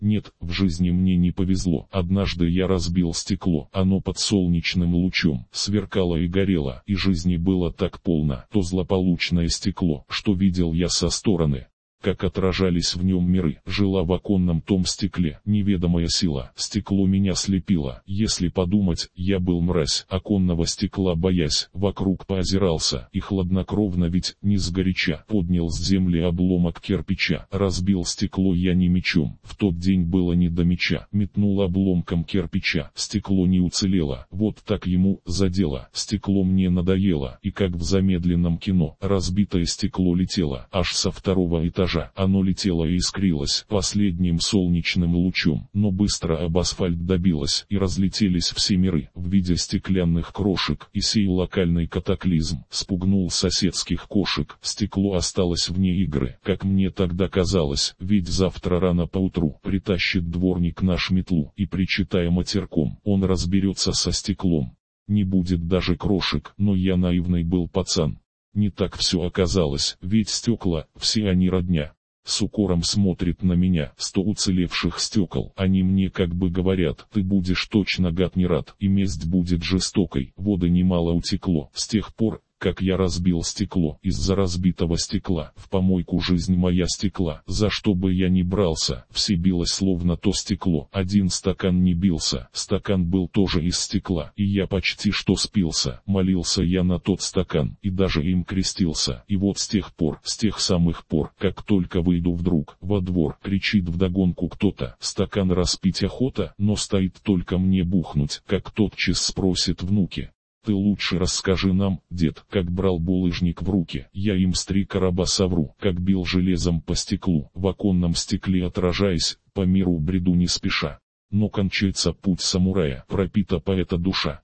Нет, в жизни мне не повезло. Однажды я разбил стекло, оно под солнечным лучом сверкало и горело, и жизни было так полно. То злополучное стекло, что видел я со стороны, как отражались в нем миры, жила в оконном том стекле неведомая сила. Стекло меня слепило. Если подумать, я был мразь, оконного стекла боясь, вокруг поозирался, и хладнокровно, ведь не сгоряча, поднял с земли обломок кирпича. Разбил стекло я не мечом, в тот день было не до меча. Метнул обломком кирпича, стекло не уцелело, вот так ему задело. Стекло мне надоело, и как в замедленном кино, разбитое стекло летело, аж со второго этажа. Оно летело и искрилось последним солнечным лучом, но быстро об асфальт добилось, и разлетелись все миры в виде стеклянных крошек, и сей локальный катаклизм спугнул соседских кошек. Стекло осталось вне игры, как мне тогда казалось, ведь завтра рано поутру притащит дворник наш метлу, и, причитая матерком, он разберется со стеклом. Не будет даже крошек, но я наивный был пацан. Не так все оказалось, ведь стекла, все они родня. С укором смотрит на меня 100 уцелевших стекол. Они мне как бы говорят: ты будешь точно гад не рад, и месть будет жестокой. Воды немало утекло с тех пор, как я разбил стекло. Из-за разбитого стекла в помойку жизнь моя стекла. За что бы я ни брался, все билось словно то стекло. Один стакан не бился, стакан был тоже из стекла, и я почти что спился. Молился я на тот стакан, и даже им крестился. И вот с тех самых пор, как только выйду вдруг во двор, кричит вдогонку кто-то: стакан распить охота, но стоит только мне бухнуть, как тотчас спросит внуки: ты лучше расскажи нам, дед, как брал булыжник в руки. Я им с 3 короба совру, как бил железом по стеклу, в оконном стекле отражаясь, по миру бреду не спеша. Но кончается путь самурая, пропита поэта душа.